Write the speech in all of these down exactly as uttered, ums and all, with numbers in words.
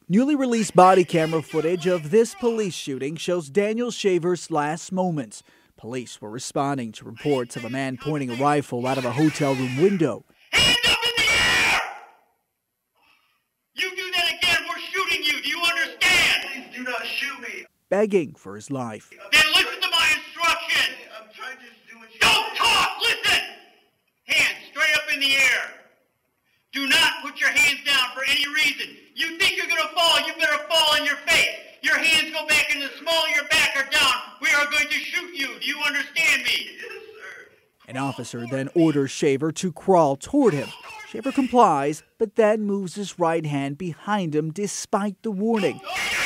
Newly released body camera footage of this police shooting shows Daniel Shaver's last moments. Police were responding to reports of a man pointing a rifle out of a hotel room window. Hands up in the air! You do that again, we're shooting you. Do you understand? Please do not shoot me. Begging for his life. Then listen to my instructions. I'm trying to do what you Don't talk, listen! Hands straight up in the air. Do not put your hands down for any reason. You think you're going to fall, you better fall on your face. Your hands go back in the small of your back are down. We are going to shoot you. Do you understand me? Yes, sir. An officer then orders Shaver to crawl toward him. Shaver complies, but then moves his right hand behind him despite the warning.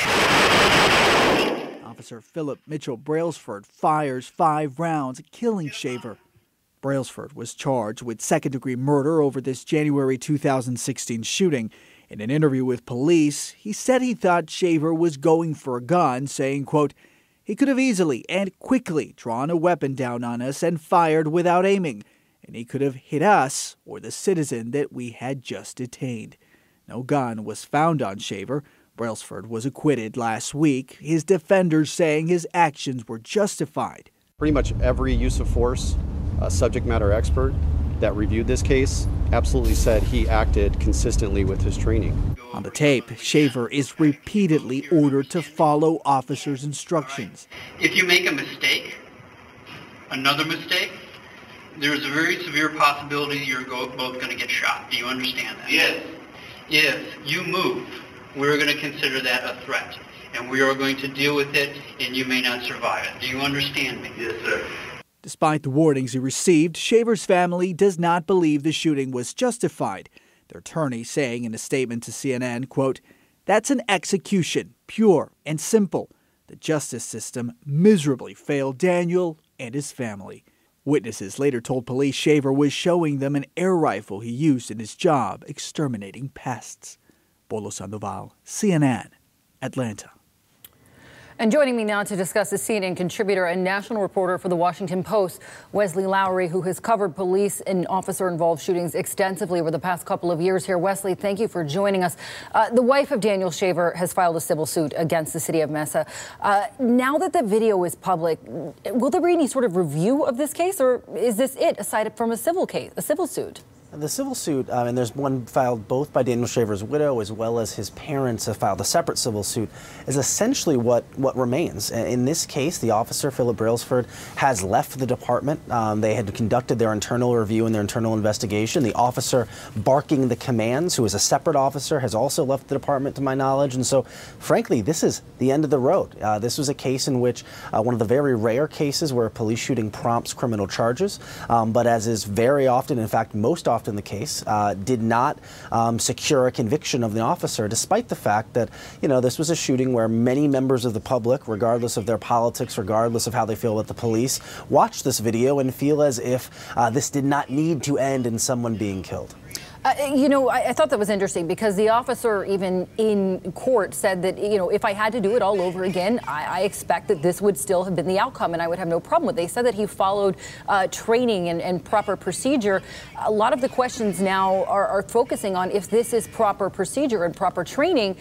Officer Philip Mitchell Brailsford fires five rounds, killing Shaver. Brailsford was charged with second-degree murder over this January two thousand sixteen shooting. In an interview with police, he said he thought Shaver was going for a gun, saying, quote, "He could have easily and quickly drawn a weapon down on us and fired without aiming, and he could have hit us or the citizen that we had just detained." No gun was found on Shaver. Brailsford was acquitted last week, his defenders saying his actions were justified. Pretty much every use of force uh, subject matter expert that reviewed this case absolutely said he acted consistently with his training. On the tape, Shaver is repeatedly ordered to follow officers' instructions. If you make a mistake, another mistake, there's a very severe possibility you're go- both going to get shot. Do you understand that? Yes. If you move, we're going to consider that a threat, and we are going to deal with it, and you may not survive it. Do you understand me? Yes, sir. Despite the warnings he received, Shaver's family does not believe the shooting was justified. Their attorney saying in a statement to C N N, quote, "That's an execution, pure and simple. The justice system miserably failed Daniel and his family." Witnesses later told police Shaver was showing them an air rifle he used in his job exterminating pests. Bolo Sandoval, C N N, Atlanta. And joining me now to discuss is C N N contributor and national reporter for The Washington Post, Wesley Lowery, who has covered police and officer-involved shootings extensively over the past couple of years here. Wesley, thank you for joining us. Uh, the wife of Daniel Shaver has filed a civil suit against the city of Mesa. Uh, now that the video is public, will there be any sort of review of this case, or is this it, aside from a civil case, a civil suit? The civil suit, um, and there's one filed both by Daniel Shaver's widow as well as his parents have filed a separate civil suit, is essentially what, what remains. In this case, the officer, Philip Brailsford, has left the department. Um, they had conducted their internal review and their internal investigation. The officer barking the commands, who is a separate officer, has also left the department, to my knowledge. And so, frankly, this is the end of the road. Uh, this was a case in which uh, one of the very rare cases where a police shooting prompts criminal charges, um, but as is very often, in fact, most often, in the case, uh, did not um, secure a conviction of the officer, despite the fact that, you know, this was a shooting where many members of the public, regardless of their politics, regardless of how they feel about the police, watch this video and feel as if uh, this did not need to end in someone being killed. Uh, you know, I, I thought that was interesting because the officer, even in court, said that, you know, if I had to do it all over again, I, I expect that this would still have been the outcome and I would have no problem with it. They said that he followed uh, training and, and proper procedure. A lot of the questions now are, are focusing on if this is proper procedure and proper training.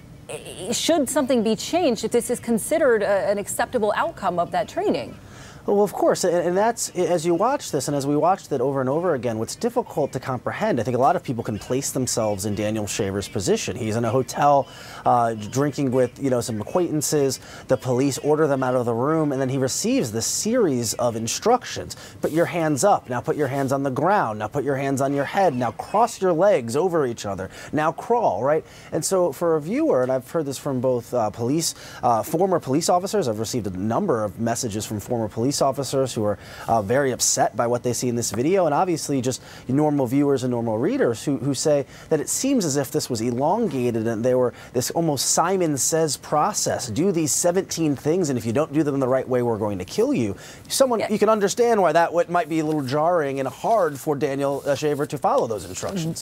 Should something be changed if this is considered a, an acceptable outcome of that training? Well, of course, and that's, as you watch this, and as we watched it over and over again, what's difficult to comprehend, I think a lot of people can place themselves in Daniel Shaver's position. He's in a hotel uh, drinking with, you know, some acquaintances. The police order them out of the room, and then he receives this series of instructions. Put your hands up. Now put your hands on the ground. Now put your hands on your head. Now cross your legs over each other. Now crawl, right? And so for a viewer, and I've heard this from both uh, police, uh, former police officers, I've received a number of messages from former police officers who are uh, very upset by what they see in this video, and obviously just normal viewers and normal readers who, who say that it seems as if this was elongated and there were this almost Simon Says process. Do these seventeen things, and if you don't do them the right way, we're going to kill you. Someone, yeah. You can understand why that might be a little jarring and hard for Daniel uh, Shaver to follow those instructions.